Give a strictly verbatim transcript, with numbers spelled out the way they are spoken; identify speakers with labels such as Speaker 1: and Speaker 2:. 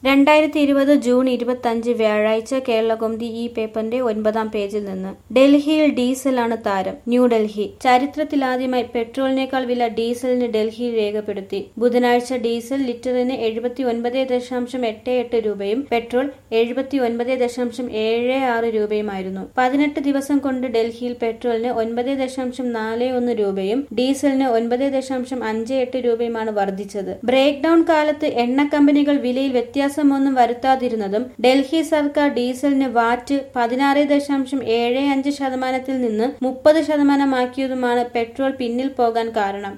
Speaker 1: രണ്ടായിരത്തി ഇരുപത് ജൂൺ ഇരുപത്തഞ്ച് വ്യാഴാഴ്ച കേരളകൗമുദി ഈ പേപ്പറിന്റെ ഒൻപതാം പേജിൽ നിന്ന് ഡൽഹിയിൽ ഡീസലാണ് താരം. ന്യൂഡൽഹി ചരിത്രത്തിലാദ്യമായി പെട്രോളിനേക്കാൾ വില ഡീസലിന് ഡൽഹിയിൽ രേഖപ്പെടുത്തി. ബുധനാഴ്ച ഡീസൽ ലിറ്ററിന് എഴുപത്തി ഒൻപത് ദശാംശം എട്ട് എട്ട് രൂപയും പെട്രോൾ എഴുപത്തി ഒൻപത് ദശാംശം ഏഴ് ആറ് രൂപയുമായിരുന്നു. പതിനെട്ട് ദിവസം കൊണ്ട് ഡൽഹിയിൽ പെട്രോളിന് ഒൻപത് ദശാംശം നാല് ഒന്ന് രൂപയും ഡീസലിന് ഒൻപത് ദശാംശം അഞ്ച് എട്ട് രൂപയുമാണ് വർദ്ധിച്ചത്. ബ്രേക്ക് ഡൌൺ കാലത്ത് എണ്ണ കമ്പനികൾ വിലയിൽ വ്യത്യാസം ഒന്നും വരുത്താതിരുന്നതും ഡൽഹി സർക്കാർ ഡീസലിന് വാറ്റ് പതിനാറ് ദശാംശം ഏഴ് അഞ്ച് ശതമാനത്തിൽ നിന്ന് മുപ്പത് ശതമാനമാക്കിയതുമാണ് പെട്രോൾ പിന്നിൽ പോകാൻ കാരണം.